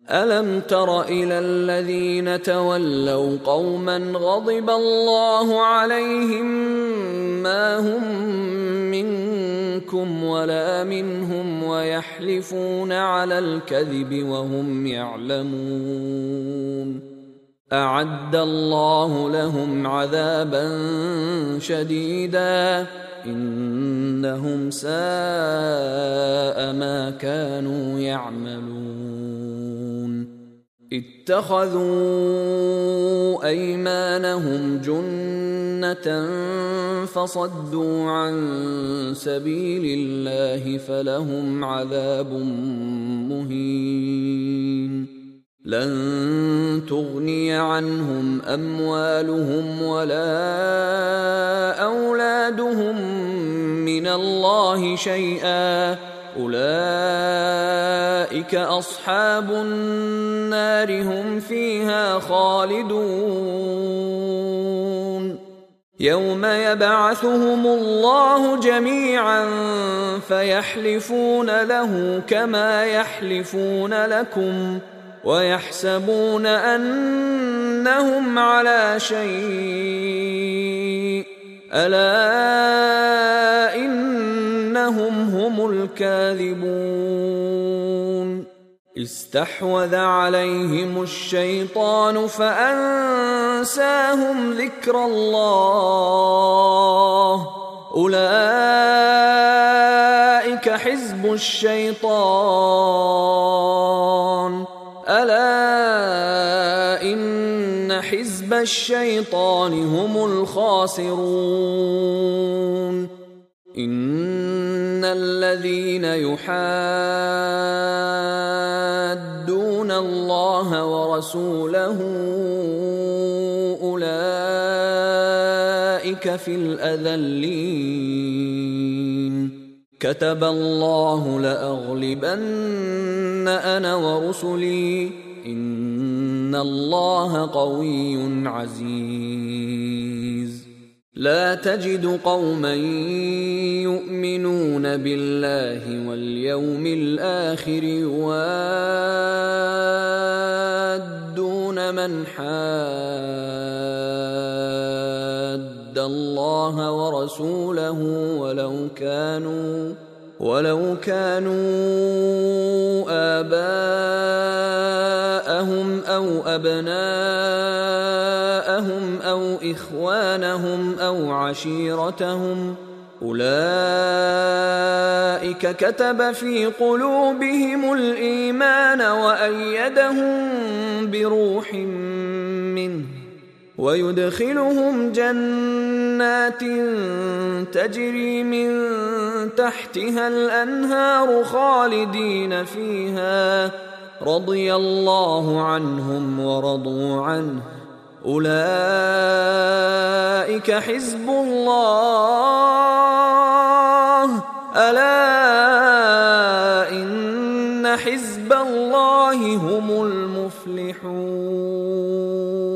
ألم تر إلى الذين تولوا قوما غضب الله عليهم ما هم منكم ولا منهم ويحلفون على الكذب وهم يعلمون أعد الله لهم عذابا شديدا إنهم ساء ما كانوا يعملون اتخذوا أيمانهم جنة فصدوا عن سبيل الله فلهم عذاب مهين لن تغني عنهم أموالهم ولا أولادهم من الله شيئا أولئك أصحاب النار هم فيها خالدون يوم يبعثهم الله جميعا فيحلفون له كما يحلفون لكم ويحسبون أنهم على شيء ألا إنهم هم الكاذبون استحوذ عليهم الشيطان فأنساهم ذكر الله أولئك حزب الشيطان ألا إن حزب الشيطان هم الخاسرون إن الذين يحادون الله ورسوله أولئك في الأذلين كتب الله لأغلبن أنا ورسلي إن الله قوي عزيز لا تجد قوما يؤمنون بالله واليوم الآخر يوادون من حاد الله ورسوله ولو كانوا آباءهم أو أبناءهم أو إخوانهم أو عشيرتهم أولئك كتب في قلوبهم الإيمان وأيدهم بروح منه ويدخلهم جنات تجري من تحتها الأنهار خالدين فيها رضي الله عنهم ورضوا عنه أولئك حزب الله ألا إن حزب الله هم المفلحون.